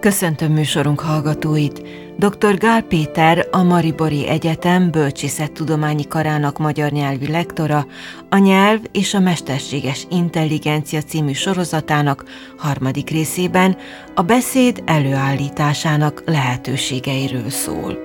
Köszöntöm műsorunk hallgatóit! Dr. Gál Péter, a Maribori Egyetem Bölcsészettudományi Karának magyar nyelvi lektora, a Nyelv és a Mesterséges Intelligencia című sorozatának harmadik részében a beszéd előállításának lehetőségeiről szól.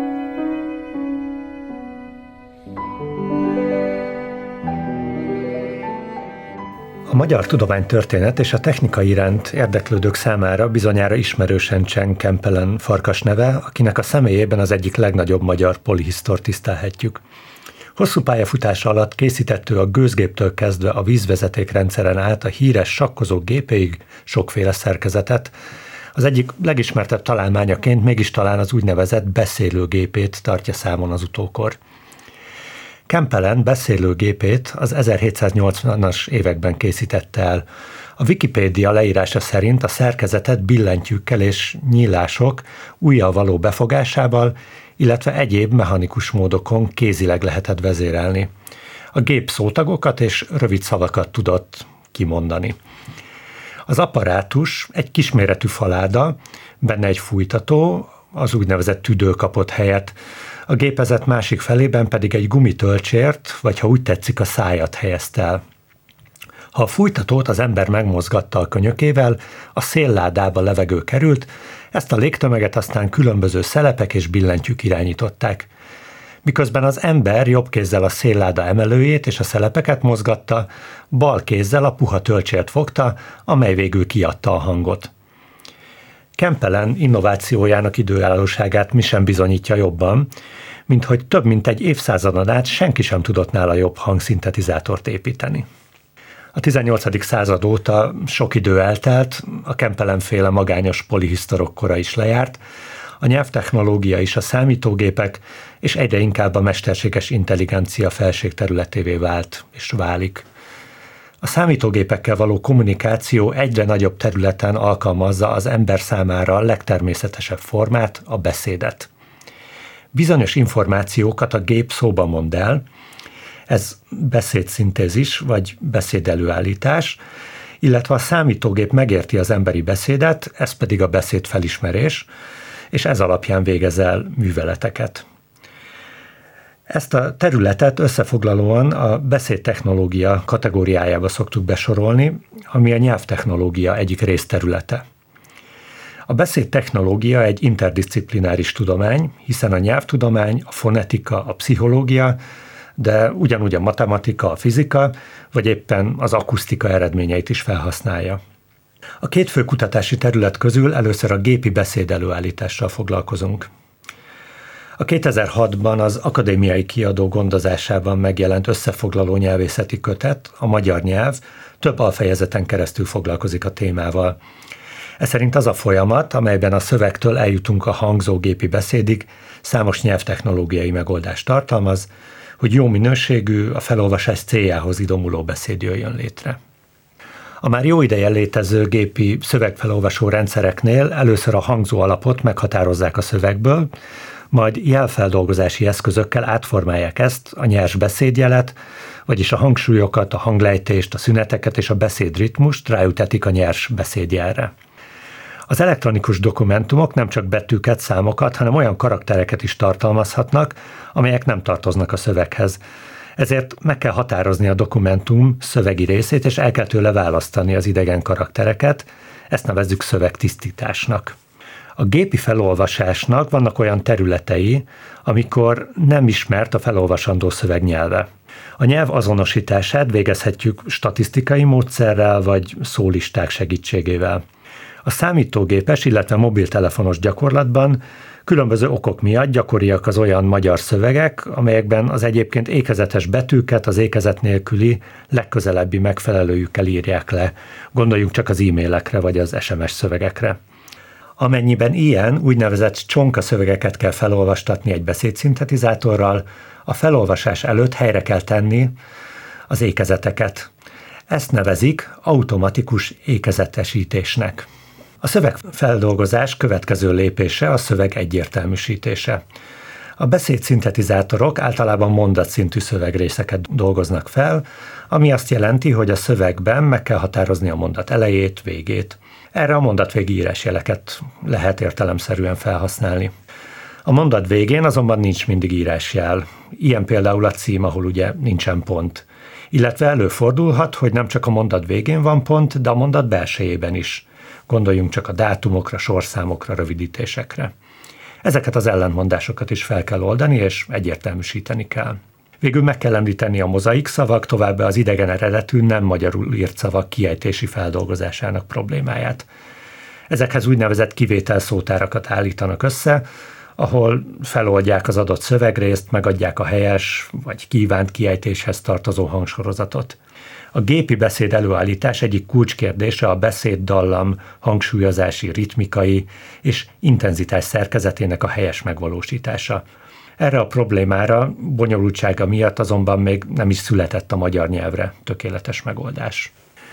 A magyar tudománytörténet és a technika iránt érdeklődők számára bizonyára ismerősen cseng Kempelen Farkas neve, akinek a személyében az egyik legnagyobb magyar polihisztort tisztelhetjük. Hosszú pályafutása alatt készített ő a gőzgéptől kezdve a vízvezetékrendszeren át a híres sakkozó gépéig sokféle szerkezetet. Az egyik legismertebb találmányaként mégis talán az úgynevezett beszélőgépét tartja számon az utókor. Kempelen beszélőgépét az 1780-as években készítette el. A Wikipédia leírása szerint a szerkezetet billentyűkkel és nyílások ujjal való befogásával, illetve egyéb mechanikus módokon kézileg lehetett vezérelni. A gép szótagokat és rövid szavakat tudott kimondani. Az apparátus egy kisméretű faláda, benne egy fújtató, az úgynevezett tüdő kapott helyet. A gépezet másik felében pedig egy gumitölcsért, vagy ha úgy tetszik, a szájat helyezte el. Ha a fújtatót az ember megmozgatta a könyökével, a szélládába levegő került, ezt a légtömeget aztán különböző szelepek és billentyűk irányították. Miközben az ember jobb kézzel a szélláda emelőjét és a szelepeket mozgatta, bal kézzel a puha tölcsért fogta, amely végül kiadta a hangot. Kempelen innovációjának időállóságát mi sem bizonyítja jobban, mint hogy több mint egy évszázadon át senki sem tudott nála jobb hangszintetizátort építeni. A 18. század óta sok idő eltelt, a Kempelen-féle magányos polihisztorok kora is lejárt, a nyelvtechnológia is a számítógépek és egyre inkább a mesterséges intelligencia felségterületévé vált és válik. A számítógépekkel való kommunikáció egyre nagyobb területen alkalmazza az ember számára a legtermészetesebb formát, a beszédet. Bizonyos információkat a gép szóba mond el, ez beszédszintézis vagy beszédelőállítás, illetve a számítógép megérti az emberi beszédet, ez pedig a beszédfelismerés, és ez alapján végez el műveleteket. Ezt a területet összefoglalóan a beszédtechnológia kategóriájába szoktuk besorolni, ami a nyelvtechnológia egyik részterülete. A beszédtechnológia egy interdisziplináris tudomány, hiszen a nyelvtudomány, a fonetika, a pszichológia, de ugyanúgy a matematika, a fizika, vagy éppen az akusztika eredményeit is felhasználja. A két fő kutatási terület közül először a gépi beszédelőállítással foglalkozunk. A 2006-ban az akadémiai kiadó gondozásában megjelent összefoglaló nyelvészeti kötet, a magyar nyelv, több alfejezeten keresztül foglalkozik a témával. Ez szerint az a folyamat, amelyben a szövegtől eljutunk a hangzógépi beszédig, számos nyelvtechnológiai megoldást tartalmaz, hogy jó minőségű, a felolvasás céljához idomuló beszéd jöjjön létre. A már jó ideje létező gépi szövegfelolvasó rendszereknél először a hangzó alapot meghatározzák a szövegből, majd jelfeldolgozási eszközökkel átformálják ezt, a nyers beszédjelet, vagyis a hangsúlyokat, a hanglejtést, a szüneteket és a beszédritmust ráültetik a nyers beszédjelre. Az elektronikus dokumentumok nem csak betűket, számokat, hanem olyan karaktereket is tartalmazhatnak, amelyek nem tartoznak a szöveghez. Ezért meg kell határozni a dokumentum szövegi részét, és el kell tőle választani az idegen karaktereket, ezt nevezzük szövegtisztításnak. A gépi felolvasásnak vannak olyan területei, amikor nem ismert a felolvasandó szöveg nyelve. A nyelv azonosítását végezhetjük statisztikai módszerrel vagy szólisták segítségével. A számítógépes, illetve mobiltelefonos gyakorlatban különböző okok miatt gyakoriak az olyan magyar szövegek, amelyekben az egyébként ékezetes betűket az ékezet nélküli legközelebbi megfelelőjükkel írják le. Gondoljunk csak az e-mailekre vagy az SMS szövegekre. Amennyiben ilyen úgynevezett csonka szövegeket kell felolvastatni egy beszédszintetizátorral, a felolvasás előtt helyre kell tenni az ékezeteket. Ezt nevezik automatikus ékezetesítésnek. A szövegfeldolgozás következő lépése a szöveg egyértelműsítése. A beszédszintetizátorok általában mondatszintű szövegrészeket dolgoznak fel, ami azt jelenti, hogy a szövegben meg kell határozni a mondat elejét, végét. Erre a mondatvégi írásjeleket lehet értelemszerűen felhasználni. A mondat végén azonban nincs mindig írásjel. Ilyen például a cím, ahol ugye nincsen pont. Illetve előfordulhat, hogy nem csak a mondat végén van pont, de a mondat belsejében is. Gondoljunk csak a dátumokra, sorszámokra, rövidítésekre. Ezeket az ellentmondásokat is fel kell oldani, és egyértelműsíteni kell. Végül meg kell említeni a mozaik szavak, továbbá az idegen eredetű, nem magyarul írt szavak kiejtési feldolgozásának problémáját. Ezekhez úgynevezett kivételszótárakat állítanak össze, ahol feloldják az adott szövegrészt, megadják a helyes vagy kívánt kiejtéshez tartozó hangsorozatot. A gépi beszéd előállítás egyik kulcskérdése a beszéddallam hangsúlyozási, ritmikai és intenzitás szerkezetének a helyes megvalósítása. Erre a problémára bonyolultsága miatt azonban még nem is született a magyar nyelvre tökéletes megoldás.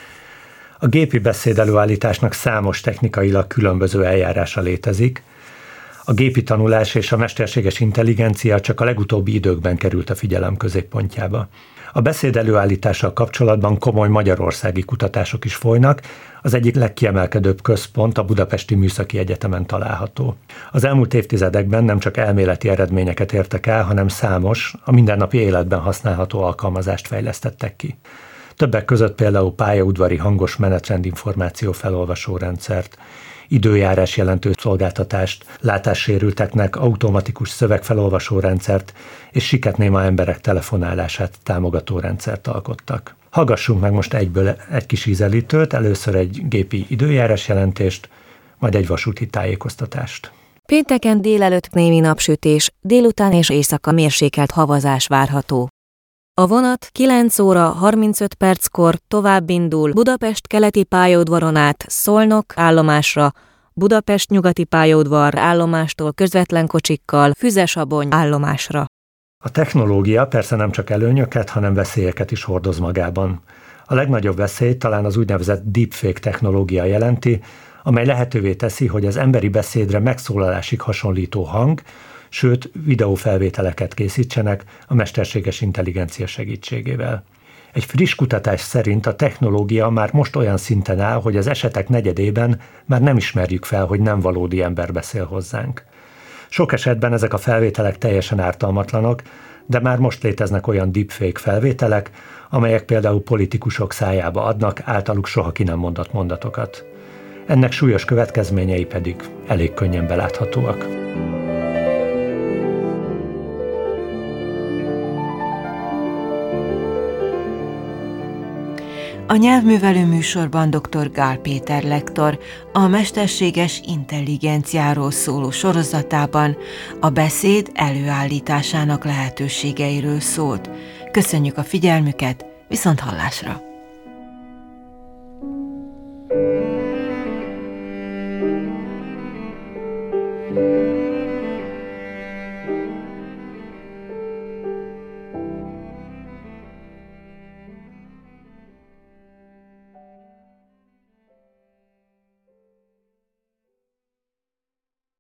A gépi beszéd előállításnak számos technikailag különböző eljárása létezik. A gépi tanulás és a mesterséges intelligencia csak a legutóbbi időkben került a figyelem középpontjába. A beszéd előállítással kapcsolatban komoly magyarországi kutatások is folynak, az egyik legkiemelkedőbb központ a Budapesti Műszaki Egyetemen található. Az elmúlt évtizedekben nem csak elméleti eredményeket értek el, hanem számos, a mindennapi életben használható alkalmazást fejlesztettek ki. Többek között például pályaudvari hangos menetrendinformáció felolvasó rendszert, időjárás jelentő szolgáltatást, látássérülteknek automatikus szövegfelolvasó rendszert és siketnéma emberek telefonálását támogató rendszert alkottak. Hallgassunk meg most egyből egy kis ízelítőt, először egy gépi időjárás jelentést, majd egy vasúti tájékoztatást. Pénteken délelőtt némi napsütés, délután és éjszaka mérsékelt havazás várható. A vonat 9 óra 35 perckor tovább indul Budapest keleti pályaudvaron át Szolnok állomásra, Budapest nyugati pályaudvar állomástól közvetlen kocsikkal Füzesabony állomásra. A technológia persze nem csak előnyöket, hanem veszélyeket is hordoz magában. A legnagyobb veszélyt talán az úgynevezett deepfake technológia jelenti, amely lehetővé teszi, hogy az emberi beszédre megszólalásig hasonlító hang, sőt, videófelvételeket készítsenek a mesterséges intelligencia segítségével. Egy friss kutatás szerint a technológia már most olyan szinten áll, hogy az esetek negyedében már nem ismerjük fel, hogy nem valódi ember beszél hozzánk. Sok esetben ezek a felvételek teljesen ártalmatlanok, de már most léteznek olyan deepfake felvételek, amelyek például politikusok szájába adnak általuk soha ki nem mondott mondatokat. Ennek súlyos következményei pedig elég könnyen beláthatóak. A nyelvművelő műsorban dr. Gál Péter lektor a mesterséges intelligenciáról szóló sorozatában a beszéd előállításának lehetőségeiről szólt. Köszönjük a figyelmüket, viszonthallásra!